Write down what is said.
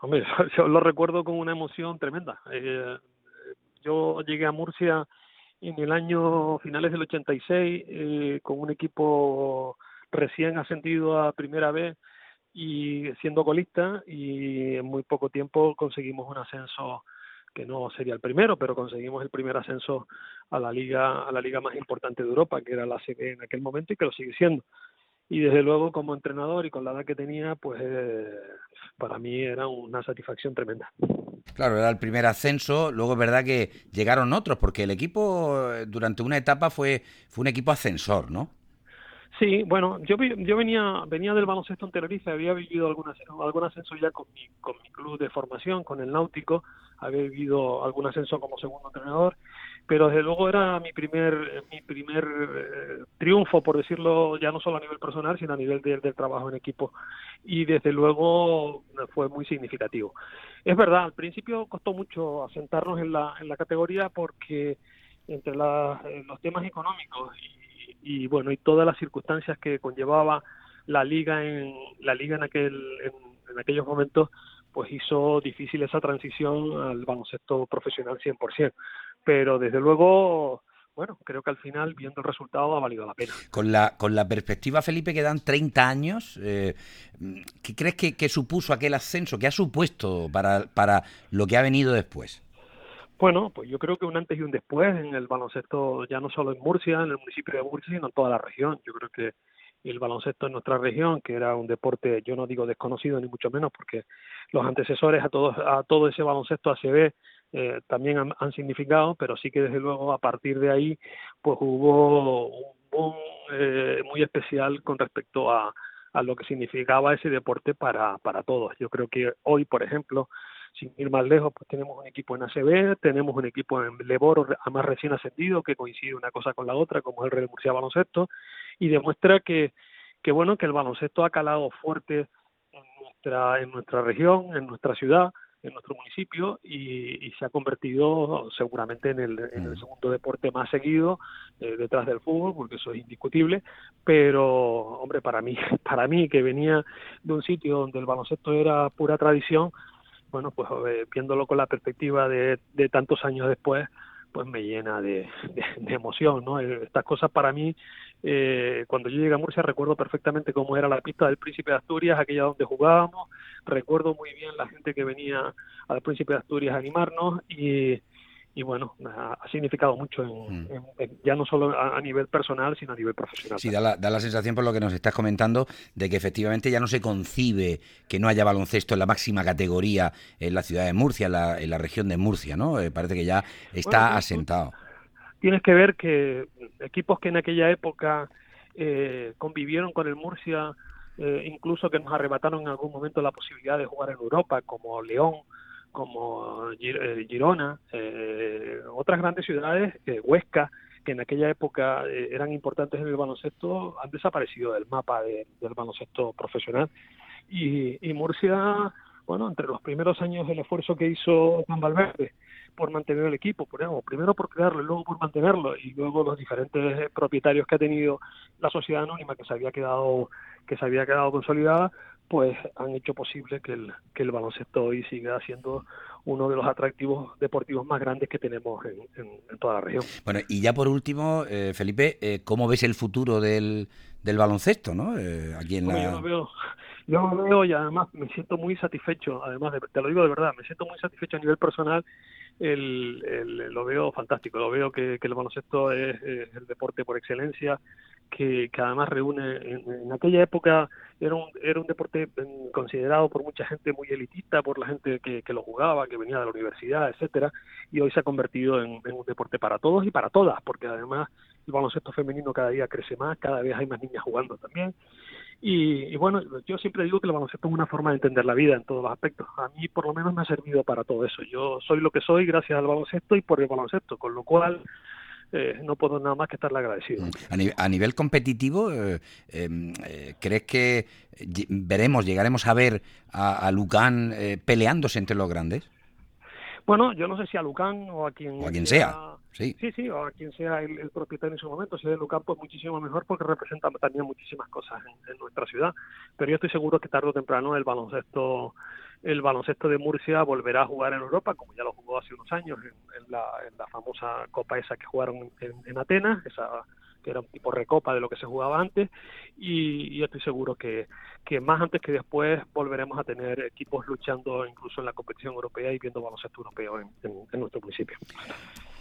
Hombre, yo lo recuerdo con una emoción tremenda. Yo llegué a Murcia en el año finales del 86 con un equipo recién ascendido a primera vez y siendo colista, y en muy poco tiempo conseguimos un ascenso que no sería el primero, pero conseguimos el primer ascenso a la liga más importante de Europa, que era la ACB en aquel momento y que lo sigue siendo. Y desde luego como entrenador y con la edad que tenía, pues para mí era una satisfacción tremenda. Claro, era el primer ascenso, luego es verdad que llegaron otros, porque el equipo durante una etapa fue un equipo ascensor, ¿no? Sí, bueno, yo venía del baloncesto en Tenerife, había vivido algún ascenso ya con mi club de formación, con el Náutico, había vivido algún ascenso como segundo entrenador, pero desde luego era mi primer triunfo, por decirlo, ya no solo a nivel personal, sino a nivel del trabajo en equipo, y desde luego fue muy significativo. Es verdad, al principio costó mucho asentarnos en la categoría porque entre los temas económicos y bueno, y todas las circunstancias que conllevaba la liga en aquellos momentos, pues hizo difícil esa transición al baloncesto profesional 100%. Pero desde luego, bueno, creo que al final, viendo el resultado, ha valido la pena. Con la perspectiva, Felipe, que dan 30 años, ¿qué crees que supuso aquel ascenso? ¿Qué ha supuesto para lo que ha venido después? Bueno, pues yo creo que un antes y un después en el baloncesto, ya no solo en Murcia, en el municipio de Murcia, sino en toda la región. Yo creo que el baloncesto en nuestra región, que era un deporte, yo no digo desconocido ni mucho menos, porque los antecesores a todo ese baloncesto ACB también han significado, pero sí que desde luego a partir de ahí pues hubo un boom muy especial con respecto a lo que significaba ese deporte para todos. Yo creo que hoy, por ejemplo, sin ir más lejos, pues tenemos un equipo en ACB, tenemos un equipo en Leboro, además recién ascendido, que coincide una cosa con la otra, como es el Real Murcia Baloncesto, y demuestra que bueno, que el baloncesto ha calado fuerte en nuestra región, en nuestra ciudad, en nuestro municipio, y se ha convertido seguramente en el segundo deporte más seguido detrás del fútbol, porque eso es indiscutible. Pero hombre, para mí que venía de un sitio donde el baloncesto era pura tradición, bueno, pues viéndolo con la perspectiva de tantos años después, pues me llena de emoción, ¿no? Estas cosas para mí, cuando yo llegué a Murcia recuerdo perfectamente cómo era la pista del Príncipe de Asturias, aquella donde jugábamos, recuerdo muy bien la gente que venía al Príncipe de Asturias a animarnos, y bueno, ha significado mucho ya no solo a nivel personal, sino a nivel profesional Sí, da también. la sensación, por lo que nos estás comentando, de que efectivamente ya no se concibe que no haya baloncesto en la máxima categoría en la ciudad de Murcia, en la región de Murcia, ¿no? Parece que ya Bueno, está tú asentado. tienes que ver que equipos que en aquella época convivieron con el Murcia, incluso que nos arrebataron en algún momento la posibilidad de jugar en Europa, como León, como Girona, otras grandes ciudades, Huesca, que en aquella época eran importantes en el baloncesto, han desaparecido del mapa del baloncesto profesional. Y Murcia, bueno, entre los primeros años el esfuerzo que hizo Juan Valverde por mantener el equipo, primero por crearlo y luego por mantenerlo, y luego los diferentes propietarios que ha tenido la sociedad anónima que se había quedado consolidada, pues han hecho posible que el baloncesto hoy siga siendo uno de los atractivos deportivos más grandes que tenemos en toda la región. Bueno, y ya por último, Felipe, ¿cómo ves el futuro del baloncesto, ¿no? Aquí en Hombre, la... yo lo veo y además me siento muy satisfecho, además te lo digo de verdad, me siento muy satisfecho a nivel personal. Lo veo fantástico, lo veo que el baloncesto es el deporte por excelencia, que además reúne, en aquella época era un deporte considerado por mucha gente muy elitista, por la gente que lo jugaba, que venía de la universidad, etcétera, y hoy se ha convertido en un deporte para todos y para todas, porque además el baloncesto femenino cada día crece más, cada vez hay más niñas jugando también. Y bueno, yo siempre digo que el baloncesto es una forma de entender la vida en todos los aspectos. A mí por lo menos me ha servido para todo eso. Yo soy lo que soy gracias al baloncesto y por el baloncesto, con lo cual no puedo nada más que estarle agradecido. A nivel competitivo, ¿crees que llegaremos a ver a Lucan peleándose entre los grandes? Bueno, yo no sé si a Lucán o a O a quien quien sea, sea, sí. sí, sí, o a quien sea el propietario en su momento. Si es de Lucán, pues muchísimo mejor porque representa también muchísimas cosas en nuestra ciudad. Pero yo estoy seguro que tarde o temprano el baloncesto el baloncesto de Murcia volverá a jugar en Europa, como ya lo jugó hace unos años en la famosa copa esa que jugaron en Atenas, esa que era un tipo recopa de lo que se jugaba antes, y yo estoy seguro que más antes que después volveremos a tener equipos luchando incluso en la competición europea y viendo baloncesto europeo en nuestro municipio.